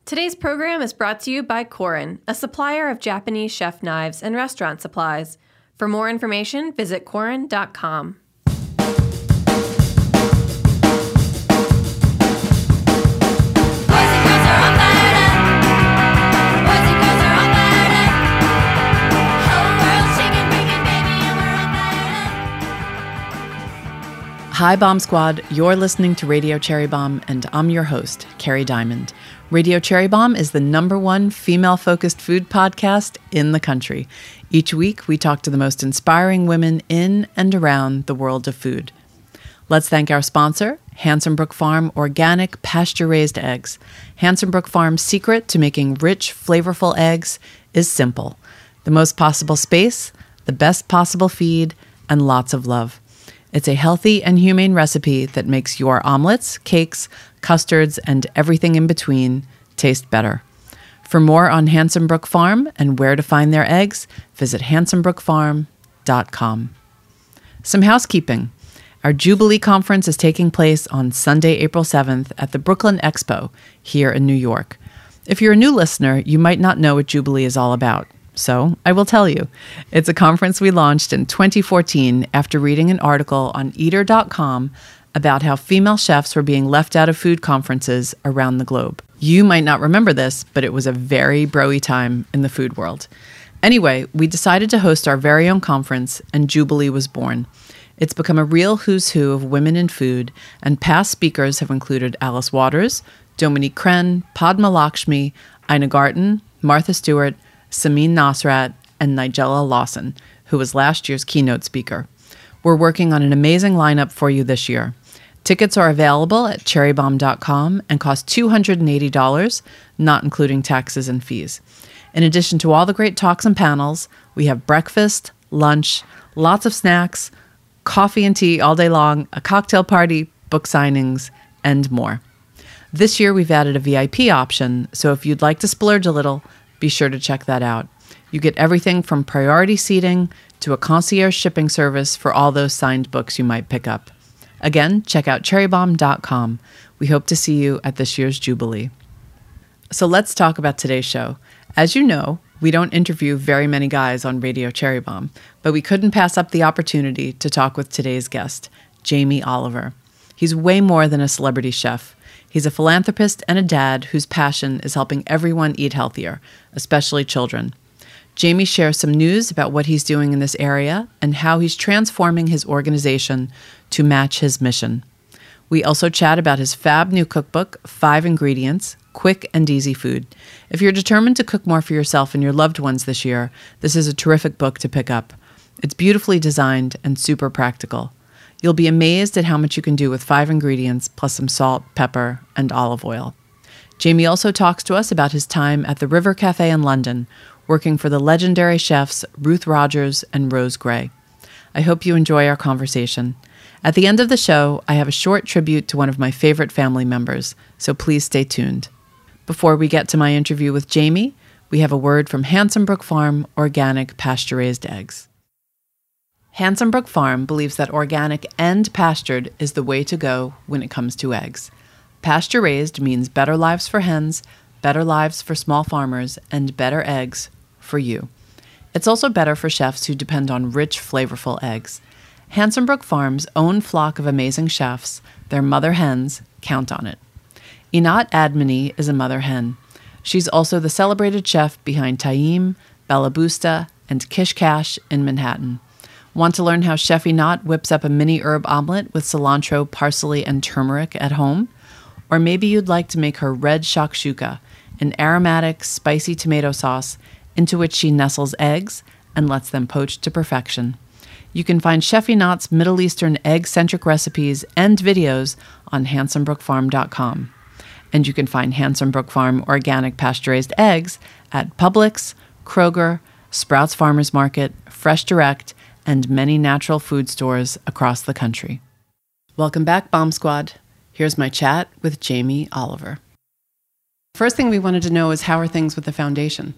Today's program is brought to you by Korin, a supplier of Japanese chef knives and restaurant supplies. For more information, visit Korin.com. Hi, Bomb Squad. You're listening to Radio Cherry Bomb, and I'm your host, Carrie Diamond. Radio Cherry Bomb is the #1 female-focused food podcast in the country. Each week, we talk to the most inspiring women in and around the world of food. Let's thank our sponsor, Hanson Brook Farm Organic Pasture-Raised Eggs. Hanson Brook Farm's secret to making rich, flavorful eggs is simple. The most possible space, the best possible feed, and lots of love. It's a healthy and humane recipe that makes your omelets, cakes, custards, and everything in between taste better. For more on Hanson Brook Farm and where to find their eggs, visit hansonbrookfarm.com. Some housekeeping. Our Jubilee Conference is taking place on Sunday, April 7th at the Brooklyn Expo here in New York. If you're a new listener, you might not know what Jubilee is all about. So I will tell you. It's a conference we launched in 2014 after reading an article on Eater.com about how female chefs were being left out of food conferences around the globe. You might not remember this, but it was a very bro-y time in the food world. Anyway, we decided to host our very own conference, and Jubilee was born. It's become a real who's who of women in food, and past speakers have included Alice Waters, Dominique Crenn, Padma Lakshmi, Ina Garten, Martha Stewart, Samin Nosrat, and Nigella Lawson, who was last year's keynote speaker. We're working on an amazing lineup for you this year. Tickets are available at cherrybomb.com and cost $280, not including taxes and fees. In addition to all the great talks and panels, we have breakfast, lunch, lots of snacks, coffee and tea all day long, a cocktail party, book signings, and more. This year we've added a VIP option, so if you'd like to splurge a little, be sure to check that out. You get everything from priority seating to a concierge shipping service for all those signed books you might pick up. Again, check out cherrybomb.com. We hope to see you at this year's Jubilee. So let's talk about today's show. As you know, we don't interview very many guys on Radio Cherry Bomb, but we couldn't pass up the opportunity to talk with today's guest, Jamie Oliver. He's way more than a celebrity chef. He's a philanthropist and a dad whose passion is helping everyone eat healthier, especially children. Jamie shares some news about what he's doing in this area and how he's transforming his organization to match his mission. We also chat about his fab new cookbook, 5 Ingredients, Quick and Easy Food. If you're determined to cook more for yourself and your loved ones this year, this is a terrific book to pick up. It's beautifully designed and super practical. You'll be amazed at how much you can do with 5 ingredients, plus some salt, pepper, and olive oil. Jamie also talks to us about his time at the River Cafe in London, working for the legendary chefs Ruth Rogers and Rose Gray. I hope you enjoy our conversation. At the end of the show, I have a short tribute to one of my favorite family members, so please stay tuned. Before we get to my interview with Jamie, we have a word from Hanson Brook Farm Organic Pasture-Raised Eggs. Hanson Brook Farm believes that organic and pastured is the way to go when it comes to eggs. Pasture-raised means better lives for hens, better lives for small farmers, and better eggs for you. It's also better for chefs who depend on rich, flavorful eggs. Hanson Brook Farm's own flock of amazing chefs, their mother hens, count on it. Inat Admony is a mother hen. She's also the celebrated chef behind Taim, Bella Busta, and Kish Kash in Manhattan. Want to learn how Chef Inat whips up a mini herb omelet with cilantro, parsley, and turmeric at home? Or maybe you'd like to make her red shakshuka, an aromatic, spicy tomato sauce into which she nestles eggs and lets them poach to perfection. You can find Chef Inat's Middle Eastern egg-centric recipes and videos on hansonbrookfarm.com. And you can find Hanson Brook Farm organic pasture-raised eggs at Publix, Kroger, Sprouts Farmers Market, Fresh Direct, and many natural food stores across the country. Welcome back, Bomb Squad. Here's my chat with Jamie Oliver. First thing we wanted to know is, how are things with the foundation?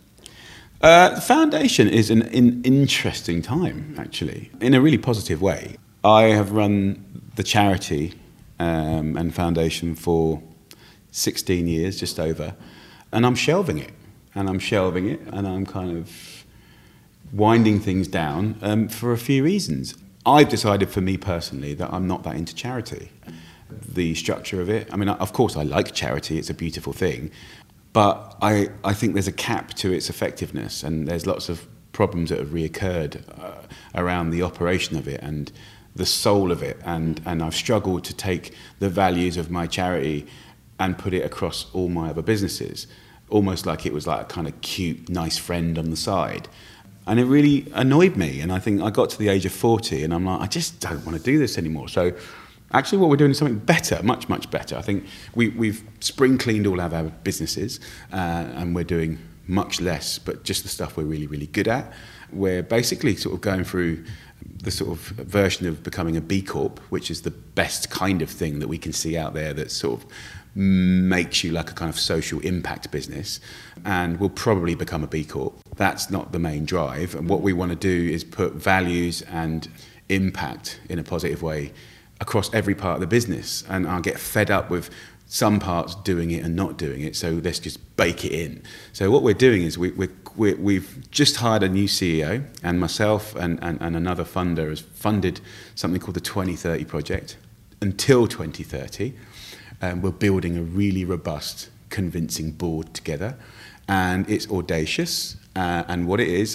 The foundation is an interesting time, actually, in a really positive way. I have run the charity and foundation for 16 years, just over. And I'm shelving it, and I'm kind of winding things down for a few reasons. I've decided for me personally that I'm not that into charity. The structure of it, I mean, of course I like charity, it's a beautiful thing, but I think there's a cap to its effectiveness, and there's lots of problems that have reoccurred around the operation of it and the soul of it, and I've struggled to take the values of my charity and put it across all my other businesses, almost like it was like a kind of cute, nice friend on the side. And it really annoyed me, and I think I got to the age of 40 and I'm like, I just don't want to do this anymore. So actually what we're doing is something better, much, much better. I think we've spring cleaned all of our businesses and we're doing much less, but just the stuff we're really, really good at. We're basically sort of going through the sort of version of becoming a B Corp, which is the best kind of thing that we can see out there that sort of makes you like a kind of social impact business, and we'll probably become a B Corp. That's not the main drive, and what we want to do is put values and impact in a positive way across every part of the business, and I'll get fed up with some parts doing it and not doing it, so let's just bake it in. So what we're doing is we've just hired a new CEO, and myself and another funder has funded something called the 2030 Project until 2030. We're building a really robust, convincing board together, and it's audacious. And what it is,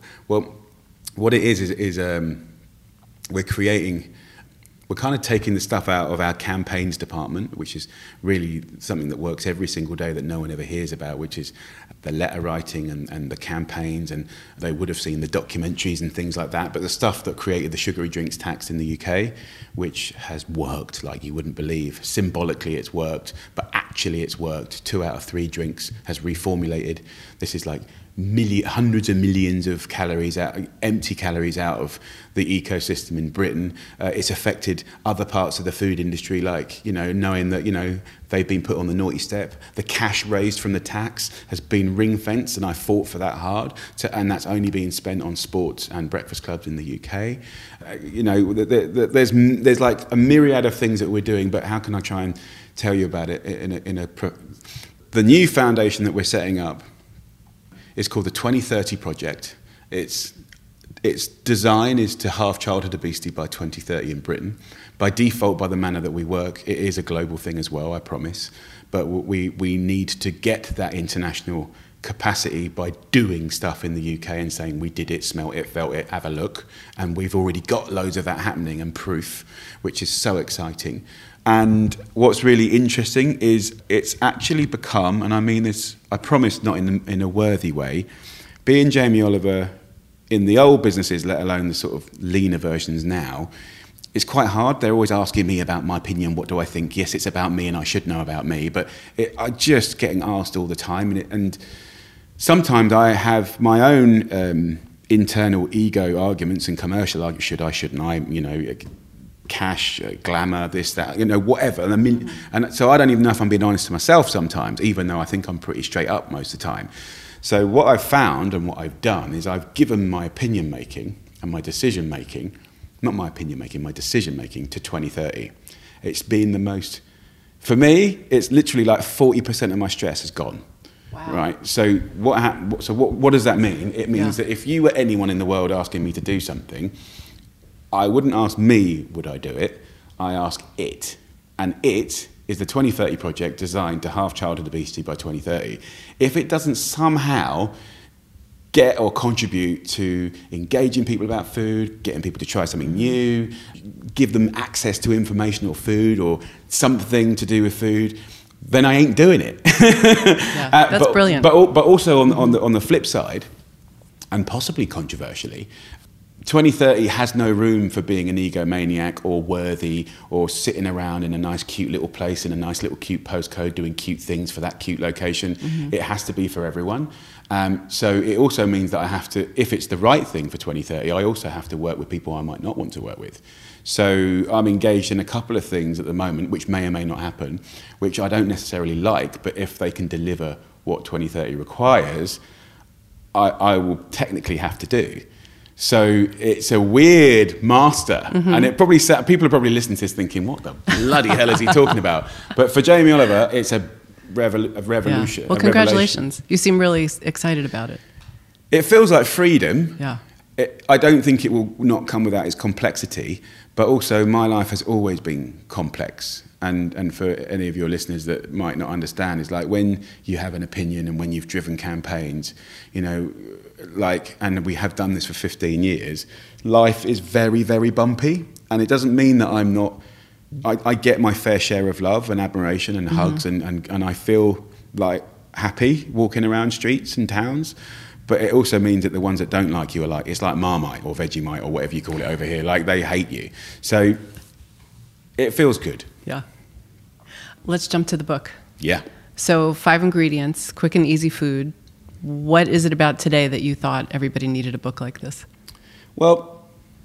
we're kind of taking the stuff out of our campaigns department, which is really something that works every single day that no one ever hears about, which is the letter writing and the campaigns, and they would have seen the documentaries and things like that, but the stuff that created the sugary drinks tax in the UK, which has worked like you wouldn't believe. Symbolically it's worked, but actually it's worked. 2 out of 3 drinks has reformulated. This is like hundreds of millions of calories out, empty calories out of the ecosystem in Britain. It's affected other parts of the food industry, like, knowing that, they've been put on the naughty step. The cash raised from the tax has been ring fenced, and I fought for that hard, and that's only being spent on sports and breakfast clubs in the UK. There's like a myriad of things that we're doing, but how can I try and tell you about it the new foundation that we're setting up is called the 2030 Project. Its design is to halve childhood obesity by 2030 in Britain. By default, by the manner that we work, it is a global thing as well, I promise. But we need to get that international capacity by doing stuff in the UK and saying we did it, smelt it, felt it, have a look. And we've already got loads of that happening and proof, which is so exciting. And what's really interesting is it's actually become, and I mean this, I promise not in a worthy way, being Jamie Oliver in the old businesses, let alone the sort of leaner versions now, it's quite hard. They're always asking me about my opinion, what do I think? Yes, it's about me and I should know about me, but I'm just getting asked all the time. And sometimes I have my own internal ego arguments and commercial arguments, should I, shouldn't I, cash, glamour, this, that, whatever. And so I don't even know if I'm being honest to myself sometimes, even though I think I'm pretty straight up most of the time. So what I've found and what I've done is I've given my opinion making and my decision making, not my opinion making, my decision making to 2030. It's been the most, for me, it's literally like 40% of my stress has gone. Wow. Right. So what does that mean? It means that if you were anyone in the world asking me to do something, I wouldn't ask me, would I do it? I ask it. And it is the 2030 Project designed to halve childhood obesity by 2030. If it doesn't somehow get or contribute to engaging people about food, getting people to try something new, give them access to information or food or something to do with food, then I ain't doing it. That's brilliant. But also on the flip side, and possibly controversially, 2030 has no room for being an egomaniac or worthy or sitting around in a nice cute little place in a nice little cute postcode doing cute things for that cute location. Mm-hmm. It has to be for everyone. So it also means that I have to, if it's the right thing for 2030, I also have to work with people I might not want to work with. So I'm engaged in a couple of things at the moment, which may or may not happen, which I don't necessarily like, but if they can deliver what 2030 requires, I will technically have to do. So it's a weird master, and it probably people are probably listening to this thinking, what the bloody hell is he talking about? But for Jamie Oliver, it's a revolution. Yeah. Well, congratulations. You seem really excited about it. It feels like freedom. Yeah. I don't think it will not come without its complexity, but also my life has always been complex. And for any of your listeners that might not understand, it's like when you have an opinion and when you've driven campaigns, you know, like, and we have done this for 15 years, life is very, very bumpy. And it doesn't mean that I'm not, I get my fair share of love and admiration and hugs and I feel like happy walking around streets and towns. But it also means that the ones that don't like you are like, it's like Marmite or Vegemite or whatever you call it over here. Like, they hate you. So it feels good. Yeah. Let's jump to the book. Yeah. So 5 ingredients, quick and easy food. What is it about today that you thought everybody needed a book like this? Well,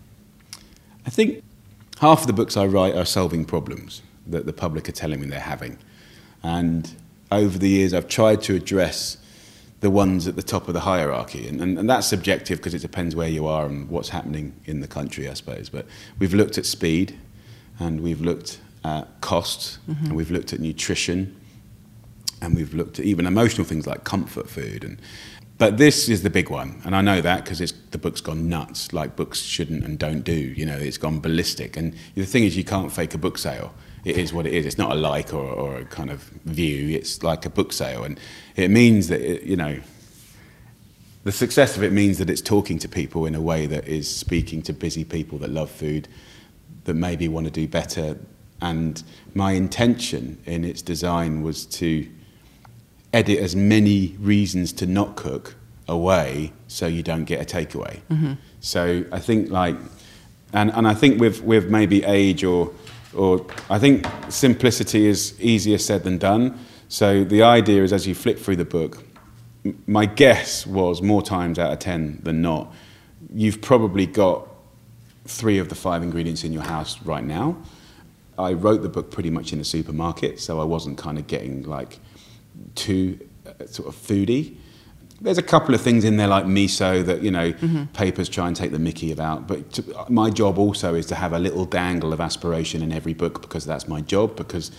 I think half of the books I write are solving problems that the public are telling me they're having. And over the years, I've tried to address the ones at the top of the hierarchy. And that's subjective because it depends where you are and what's happening in the country, I suppose. But we've looked at speed and we've looked at cost and we've looked at nutrition and we've looked at even emotional things like comfort food. But this is the big one. And I know that because the book's gone nuts, like books shouldn't and don't do. You know, it's gone ballistic. And the thing is, you can't fake a book sale. It is what it is. It's not a like or a kind of view. It's like a book sale. And it means that, you know, the success of it means that it's talking to people in a way that is speaking to busy people that love food, that maybe want to do better. And my intention in its design was to edit as many reasons to not cook away so you don't get a takeaway. So I think and I think with maybe age or I think simplicity is easier said than done. So the idea is, as you flip through the book, my guess was more times out of 10 than not, you've probably got 3 of the 5 ingredients in your house right now. I wrote the book pretty much in a supermarket, so I wasn't kind of getting like too sort of foodie. There's a couple of things in there like miso that, you know, papers try and take the mickey about. But my job also is to have a little dangle of aspiration in every book because that's my job, because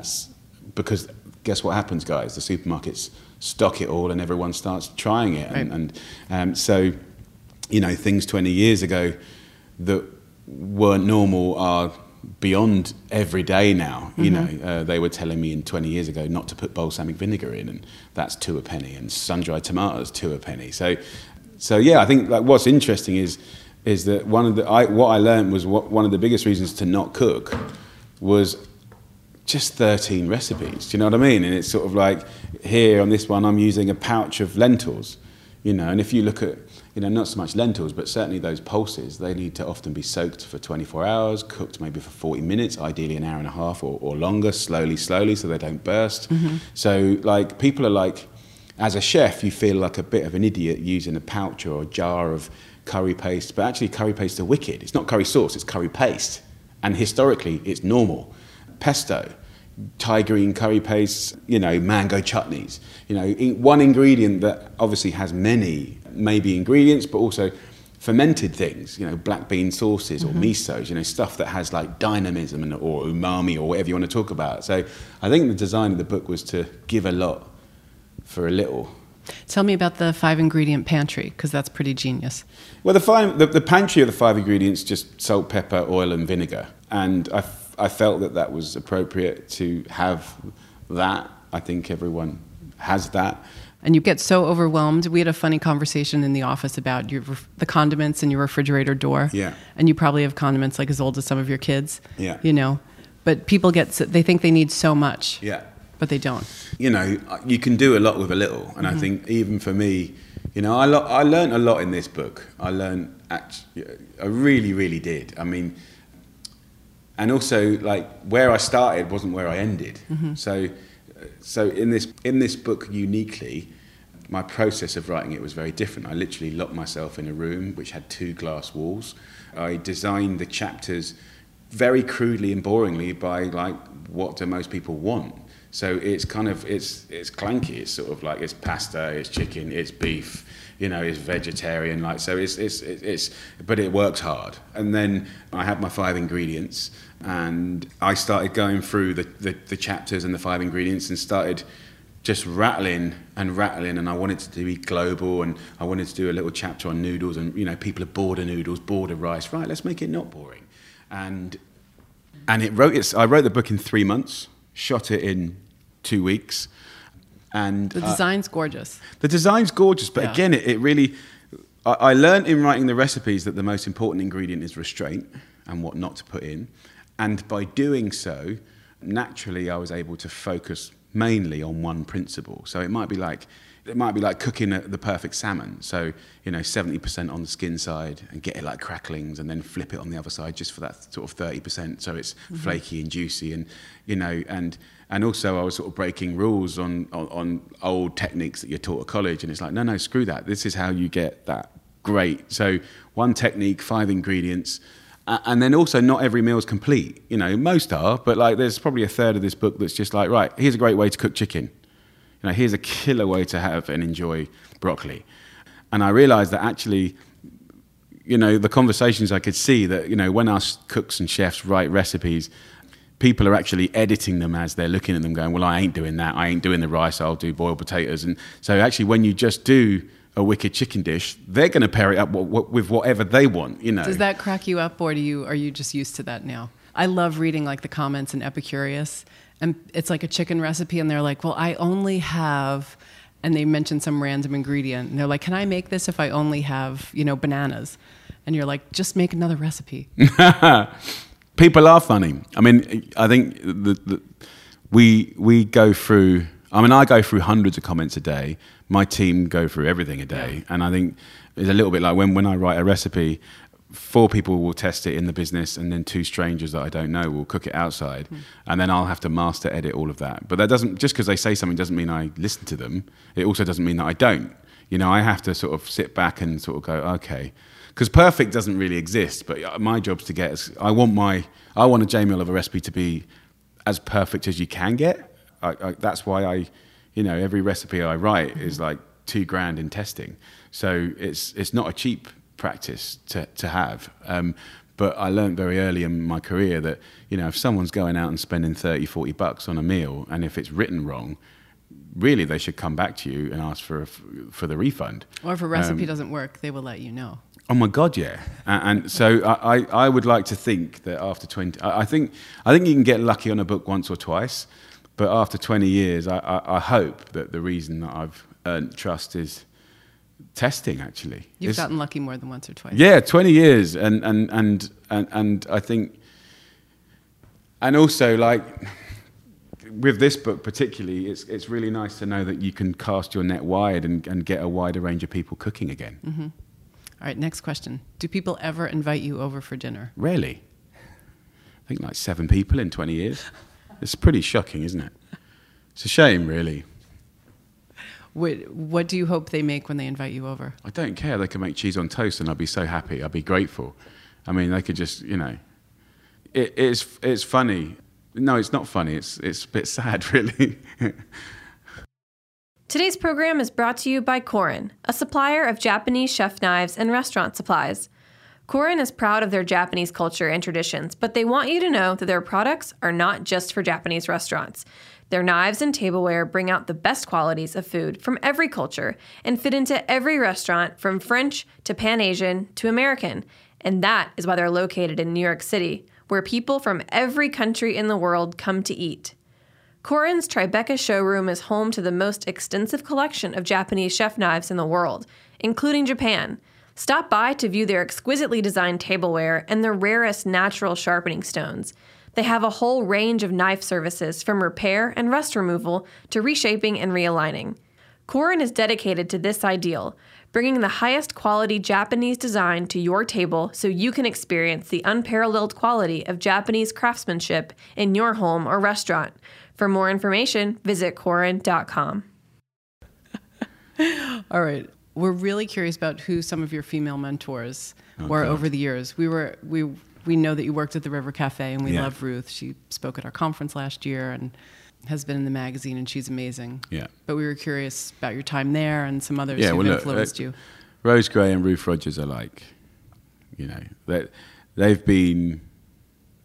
guess what happens, guys? The supermarkets stock it all and everyone starts trying it. Right. And so, you know, things 20 years ago that weren't normal are beyond every day now. You know, they were telling me 20 years ago not to put balsamic vinegar in, and that's 2 a penny, and sun-dried tomatoes 2 a penny. So yeah, I think like what's interesting is that what I learned was one of the biggest reasons to not cook was just 13 recipes. Do you know what I mean? And it's sort of like here on this one, I'm using a pouch of lentils. You know, and if you look at, you know, not so much lentils, but certainly those pulses, they need to often be soaked for 24 hours, cooked maybe for 40 minutes, ideally an hour and a half or longer, slowly, so they don't burst. So, like, people are like, as a chef, you feel like a bit of an idiot using a pouch or a jar of curry paste, but actually curry paste are wicked. It's not curry sauce, it's curry paste. And historically, it's normal. Pesto, Thai green curry paste, you know, mango chutneys. You know, one ingredient that obviously has many maybe ingredients, but also fermented things, you know, black bean sauces or misos, you know, stuff that has like dynamism or umami or whatever you want to talk about. So I think the design of the book was to give a lot for a little. Tell me about the 5 ingredient pantry, because that's pretty genius. Well, the pantry of the 5 ingredients, just salt, pepper, oil and vinegar. And I felt that was appropriate to have that. I think everyone has that. And you get so overwhelmed. We had a funny conversation in the office about the condiments in your refrigerator door. Yeah. And you probably have condiments like as old as some of your kids. Yeah. You know, but people they think they need so much. Yeah. But they don't. You know, you can do a lot with a little. And I think even for me, you know, I learned a lot in this book. I really, really did. I mean, and also like where I started wasn't where I ended. So in this book uniquely, my process of writing it was very different. I literally locked myself in a room which had 2 glass walls. I designed the chapters very crudely and boringly by like, what do most people want? So it's kind of, it's clanky. It's sort of like, it's pasta, it's chicken, it's beef, you know, it's vegetarian. Like, so but it works hard. And then I had my 5 ingredients and I started going through the chapters and the 5 ingredients and started just rattling, and I wanted to be global, and I wanted to do a little chapter on noodles, and people are bored of noodles, bored of rice. Right, let's make it not boring. And I wrote the book in 3 months, shot it in 2 weeks, and the design's gorgeous. The design's gorgeous, but again, it really. I learned in writing the recipes that the most important ingredient is restraint and what not to put in, and by doing so, naturally, I was able to focus mainly on one principle. So it might be like cooking the perfect salmon. So 70% on the skin side and get it like cracklings, and then flip it on the other side just for that sort of 30%, so it's flaky and juicy, and and also I was sort of breaking rules on old techniques that you're taught at college, and it's like no, screw that. This is how you get that great. So one technique, 5 ingredients. And then also, not every meal's complete. Most are, but like there's probably a third of this book that's just like, right, here's a great way to cook chicken. Here's a killer way to have and enjoy broccoli. And I realized that actually, the conversations I could see that, when us cooks and chefs write recipes, people are actually editing them as they're looking at them going, well, I ain't doing that. I ain't doing the rice. I'll do boiled potatoes. And so actually, when you just do a wicked chicken dish, they're going to pair it up with whatever they want, Does that crack you up, or are you just used to that now? I love reading like the comments in Epicurious, and it's like a chicken recipe, and they're like, well, I only have, and they mention some random ingredient, and they're like, can I make this if I only have, bananas? And you're like, just make another recipe. People are funny. I mean, I think we go through. I go through hundreds of comments a day. My team go through everything a day. Yeah. And I think it's a little bit like when I write a recipe, 4 people will test it in the business, and then 2 strangers that I don't know will cook it outside. And then I'll have to master edit all of that. But that doesn't, just because they say something doesn't mean I listen to them. It also doesn't mean that I don't. I have to sort of sit back and sort of go, okay. Because perfect doesn't really exist, but my job's to get, I want a Jamie Oliver recipe to be as perfect as you can get. That's why every recipe I write is like $2,000 in testing. So it's not a cheap practice to have. But I learned very early in my career that, if someone's going out and spending $30-40 on a meal, and if it's written wrong, really they should come back to you and ask for the refund. Or if a recipe doesn't work, they will let you know. Oh my God, yeah. And so I would like to think that after 20, I think you can get lucky on a book once or twice. But after 20 years, I hope that the reason that I've earned trust is testing, actually. You've gotten lucky more than once or twice. Yeah, 20 years. And I think... And also, like, with this book particularly, it's really nice to know that you can cast your net wide and get a wider range of people cooking again. Mm-hmm. All right, next question. Do people ever invite you over for dinner? Rarely. I think like 7 people in 20 years. It's pretty shocking, isn't it? It's a shame, really. What do you hope they make when they invite you over? I don't care. They can make cheese on toast and I'd be so happy. I'd be grateful. I mean, they could just, It's funny. No, it's not funny. It's a bit sad, really. Today's program is brought to you by Korin, a supplier of Japanese chef knives and restaurant supplies. Korin is proud of their Japanese culture and traditions, but they want you to know that their products are not just for Japanese restaurants. Their knives and tableware bring out the best qualities of food from every culture and fit into every restaurant from French to Pan-Asian to American. And that is why they're located in New York City, where people from every country in the world come to eat. Korin's Tribeca showroom is home to the most extensive collection of Japanese chef knives in the world, including Japan. Stop by to view their exquisitely designed tableware and the rarest natural sharpening stones. They have a whole range of knife services from repair and rust removal to reshaping and realigning. Korin is dedicated to this ideal, bringing the highest quality Japanese design to your table so you can experience the unparalleled quality of Japanese craftsmanship in your home or restaurant. For more information, visit Korin.com. All right. We're really curious about who some of your female mentors were over the years. We know that you worked at the River Cafe, and we love Ruth. She spoke at our conference last year and has been in the magazine, and she's amazing. Yeah. But we were curious about your time there and some others who've influenced you. Rose Gray and Ruth Rogers are like, they've been...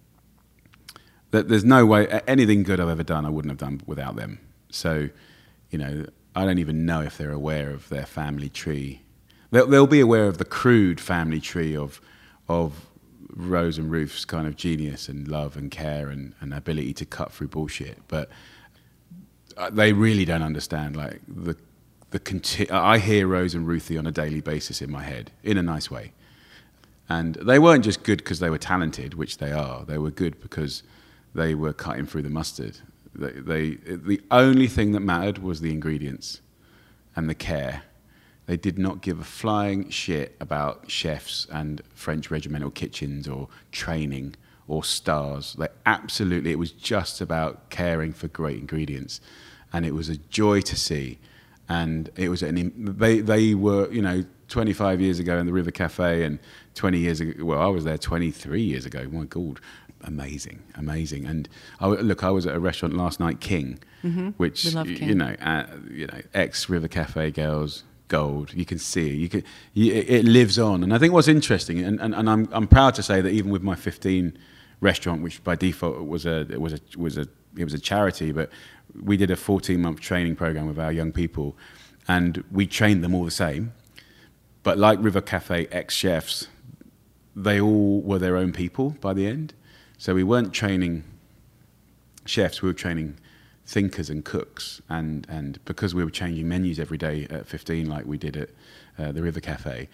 There's no way anything good I've ever done I wouldn't have done without them. So, I don't even know if they're aware of their family tree. They'll be aware of the crude family tree of Rose and Ruth's kind of genius and love and care and ability to cut through bullshit, but they really don't understand like I hear Rose and Ruthie on a daily basis in my head in a nice way, and they weren't just good because they were talented, which they are. They were good because they were cutting through the mustard. The only thing that mattered was the ingredients and the care. They did not give a flying shit about chefs and French regimental kitchens or training or stars. It was just about caring for great ingredients. And it was a joy to see. And it was they were, 25 years ago in the River Cafe and 20 years ago, well, I was there 23 years ago. My God, amazing. And I was at a restaurant last night, King, which, we love King. ex-River Cafe girls, gold. You can see it lives on. And I think what's interesting, and I'm proud to say that even with my 15 restaurant, which by default was a charity, but we did a 14-month training program with our young people, and we trained them all the same. But like River Cafe ex-chefs, they all were their own people by the end. So we weren't training chefs, we were training thinkers and cooks, and because we were changing menus every day at 15 like we did at the River Cafe,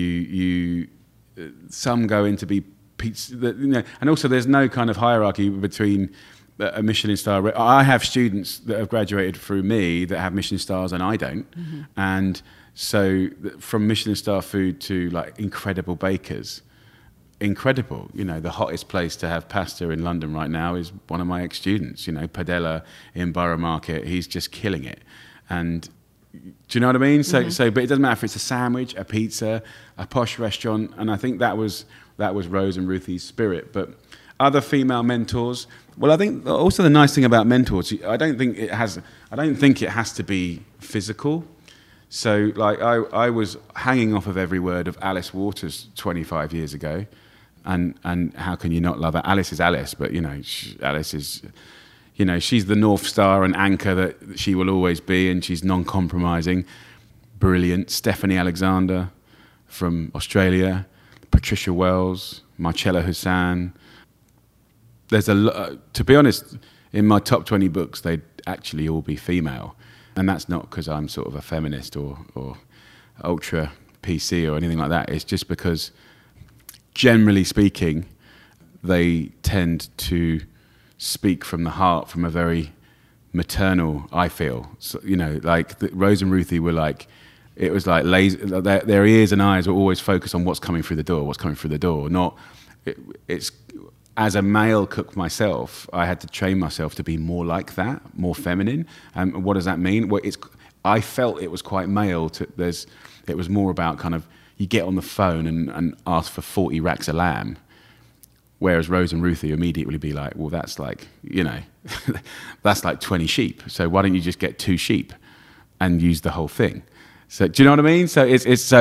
some go into be pizza, and also there's no kind of hierarchy between a Michelin star. I have students that have graduated through me that have Michelin stars and I don't, and so from Michelin star food to like incredible bakers. Incredible. The hottest place to have pasta in London right now is one of my ex-students, Padella in Borough Market. He's just killing it. And do you know what I mean? So, but it doesn't matter if it's a sandwich, a pizza, a posh restaurant. And I think that was Rose and Ruthie's spirit. But other female mentors, well, I think also the nice thing about mentors, I don't think it has to be physical. So like I was hanging off of every word of Alice Waters 25 years ago. And how can you not love her? Alice is Alice, but Alice is, she's the North Star and anchor that she will always be, and she's non-compromising, brilliant. Stephanie Alexander from Australia, Patricia Wells, Marcella Hussan. There's to be honest, in my top 20 books, they'd actually all be female, and that's not because I'm sort of a feminist or ultra PC or anything like that. It's just because, generally speaking, they tend to speak from the heart, from a very maternal, I feel. So, like Rose and Ruthie were like, it was like laser, their ears and eyes were always focused on what's coming through the door, not, it's, as a male cook myself, I had to train myself to be more like that, more feminine. And what does that mean? Well, I felt it was quite male. It was more about kind of, you get on the phone and ask for 40 racks of lamb, whereas Rose and Ruthie immediately be like, well, that's like, that's like 20 sheep. So why don't you just get 2 sheep and use the whole thing? So do you know what I mean? So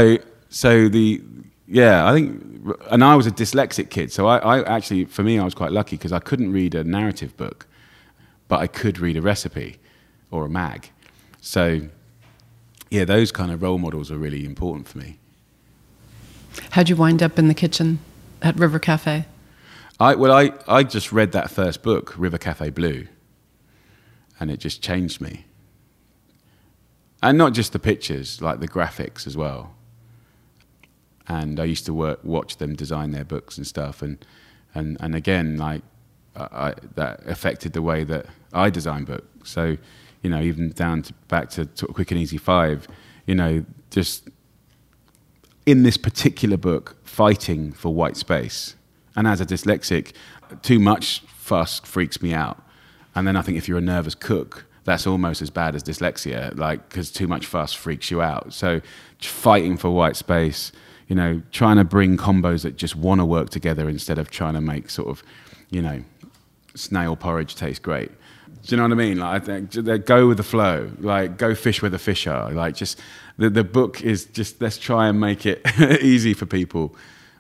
I think, and I was a dyslexic kid. So I actually, for me, I was quite lucky because I couldn't read a narrative book, but I could read a recipe or a mag. So yeah, those kind of role models are really important for me. How'd you wind up in the kitchen at River Cafe? I just read that first book, River Cafe Blue, and it just changed me. And not just the pictures, like the graphics as well. And I used to watch them design their books and stuff, and again, like that affected the way that I design books. So, even back to sort of Quick and Easy 5, just in this particular book, fighting for white space. And as a dyslexic, too much fuss freaks me out. And then I think if you're a nervous cook, that's almost as bad as dyslexia, because too much fuss freaks you out. So fighting for white space, trying to bring combos that just want to work together instead of trying to make sort of, snail porridge taste great. Do you know what I mean? Like, I think go with the flow. Like, go fish where the fish are. Like, just the book is just, let's try and make it easy for people.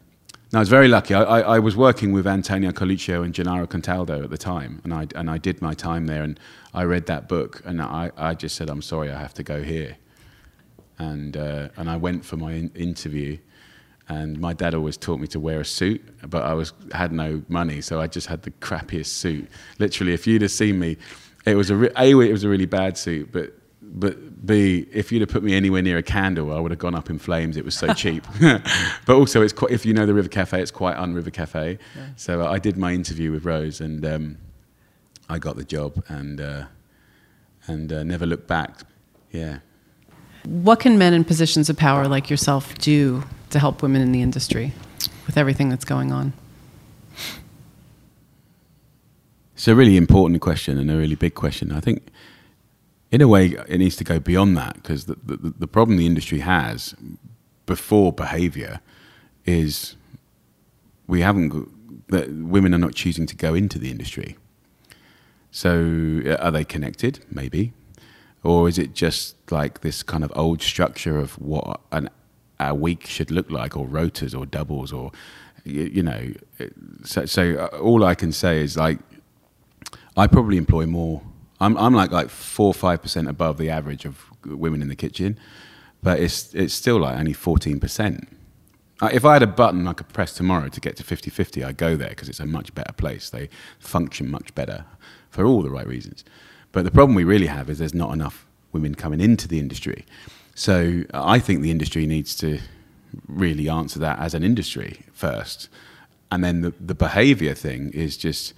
No, I was very lucky. I was working with Antonio Coluccio and Gennaro Contaldo at the time, and I did my time there, and I read that book, and I just said, I'm sorry, I have to go here. And I went for my interview, and my dad always taught me to wear a suit, but I had no money, so I just had the crappiest suit. Literally, if you'd have seen me, it was it was a really bad suit, but B, if you'd have put me anywhere near a candle, I would have gone up in flames. It was so cheap. But also, it's quite, if you know the River Cafe, it's quite un-River Cafe. Yeah. So I did my interview with Rose, and I got the job, and never looked back. Yeah. What can men in positions of power like yourself do to help women in the industry with everything that's going on? It's a really important question and a really big question. I think, in a way, it needs to go beyond that, because the problem the industry has before behaviour is that women are not choosing to go into the industry. So are they connected? Maybe. Or is it just like this kind of old structure of what a week should look like, or rotas or doubles, or, you know. So all I can say is, like, I probably employ more. I'm like 4 or 5% above the average of women in the kitchen, but it's still like only 14%. If I had a button I could press tomorrow to get to 50-50, I'd go there, because it's a much better place. They function much better for all the right reasons. But the problem we really have is there's not enough women coming into the industry. So I think the industry needs to really answer that as an industry first. And then the behaviour thing is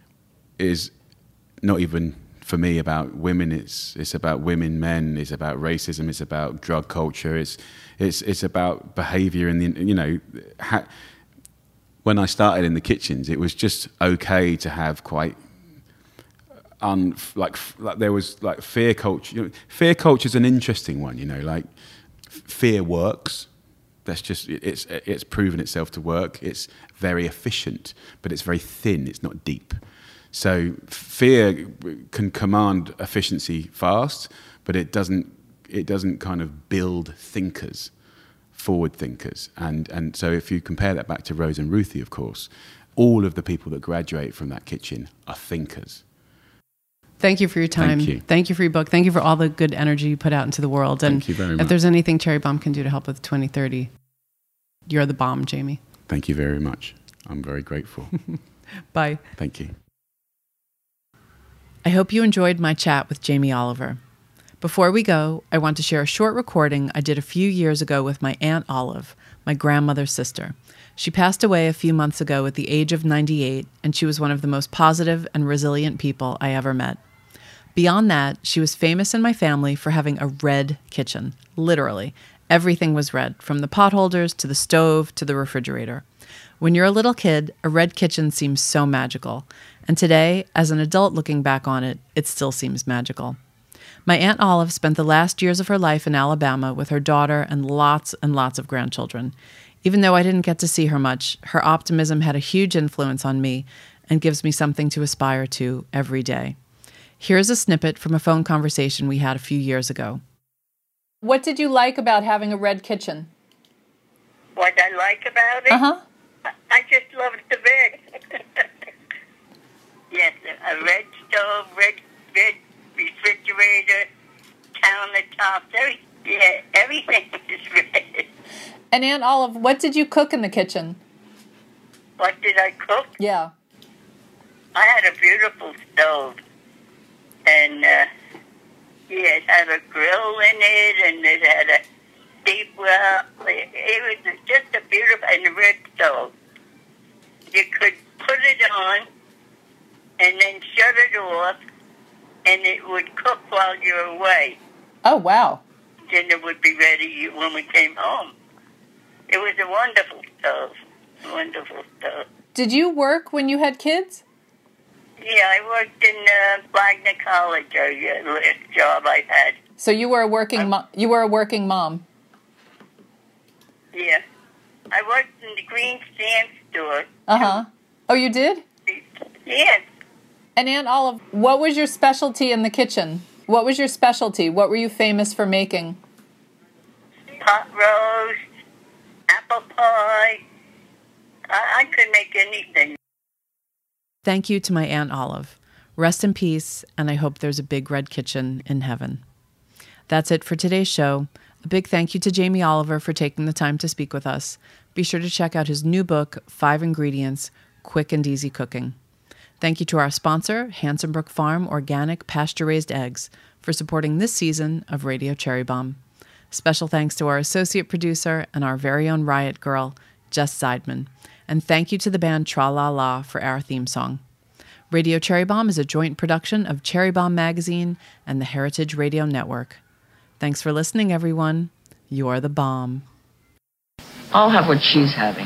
not even, for me, about women. It's about women, men. It's about racism. It's about drug culture. It's about behaviour. And, you know, when I started in the kitchens, it was just okay to have quite like there was like fear culture. You know, fear culture is an interesting one. You know, like fear works. That's just it's proven itself to work. It's very efficient, but it's very thin. It's not deep. So fear can command efficiency fast, but it doesn't kind of build thinkers, forward thinkers. And so if you compare that back to Rose and Ruthie, of course, all of the people that graduate from that kitchen are thinkers. Thank you for your time. Thank you. Thank you for your book. Thank you for all the good energy you put out into the world. And thank you very much. If there's anything Cherry Bombe can do to help with 2030, you're the bomb, Jamie. Thank you very much. I'm very grateful. Bye. Thank you. I hope you enjoyed my chat with Jamie Oliver. Before we go, I want to share a short recording I did a few years ago with my Aunt Olive, my grandmother's sister. She passed away a few months ago at the age of 98, and she was one of the most positive and resilient people I ever met. Beyond that, she was famous in my family for having a red kitchen. Literally, everything was red, from the potholders to the stove to the refrigerator. When you're a little kid, a red kitchen seems so magical. And today, as an adult looking back on it, it still seems magical. My Aunt Olive spent the last years of her life in Alabama with her daughter and lots of grandchildren. Even though I didn't get to see her much, her optimism had a huge influence on me and gives me something to aspire to every day. Here's a snippet from a phone conversation we had a few years ago. What did you like about having a red kitchen? What I like about it? Uh-huh. I just loved the red. Yes, a red stove, red refrigerator, countertops, everything was red. And Aunt Olive, what did you cook in the kitchen? What did I cook? Yeah. I had a beautiful stove. And, it had a grill in it, and it had a deep well. It was just a beautiful, and a red stove. You could put it on, and then shut it off, and it would cook while you were away. Oh, wow. Dinner would be ready when we came home. It was a wonderful stove. Wonderful stove. Did you work when you had kids? Yeah, I worked in Wagner College, the last job I had. So you were a working mom. Yeah. I worked in the Green Stamp store. Uh-huh. Oh, you did? Yes. And Aunt Olive, what was your specialty in the kitchen? What was your specialty? What were you famous for making? Pot roast, apple pie, I could make anything. Thank you to my Aunt Olive. Rest in peace, and I hope there's a big red kitchen in heaven. That's it for today's show. A big thank you to Jamie Oliver for taking the time to speak with us. Be sure to check out his new book, 5 Ingredients, Quick and Easy Cooking. Thank you to our sponsor, Hanson Brook Farm Organic Pasture-Raised Eggs, for supporting this season of Radio Cherry Bomb. Special thanks to our associate producer and our very own riot girl, Jess Seidman. And thank you to the band Tra La La for our theme song. Radio Cherry Bomb is a joint production of Cherry Bomb Magazine and the Heritage Radio Network. Thanks for listening, everyone. You're the bomb. I'll have what she's having.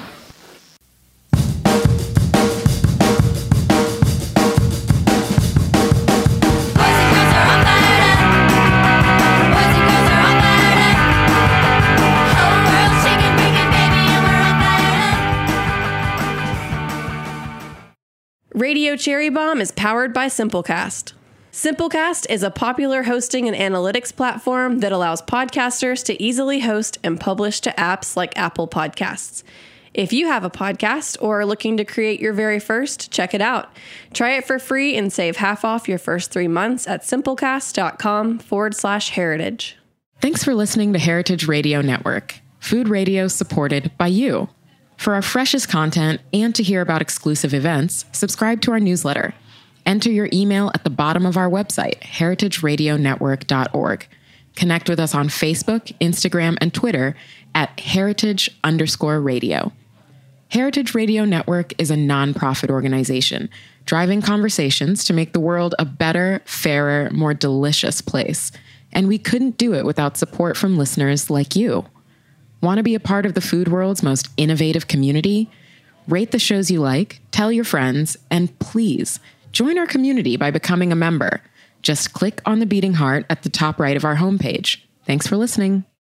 Radio Cherry Bomb is powered by Simplecast. Simplecast is a popular hosting and analytics platform that allows podcasters to easily host and publish to apps like Apple Podcasts. If you have a podcast or are looking to create your very first, check it out. Try it for free and save half off your first 3 months at simplecast.com/heritage. Thanks for listening to Heritage Radio Network, food radio supported by you. For our freshest content and to hear about exclusive events, subscribe to our newsletter. Enter your email at the bottom of our website, heritageradionetwork.org. Connect with us on Facebook, Instagram, and Twitter at heritage_radio. Heritage Radio Network is a nonprofit organization driving conversations to make the world a better, fairer, more delicious place. And we couldn't do it without support from listeners like you. Want to be a part of the food world's most innovative community? Rate the shows you like, tell your friends, and please join our community by becoming a member. Just click on the beating heart at the top right of our homepage. Thanks for listening.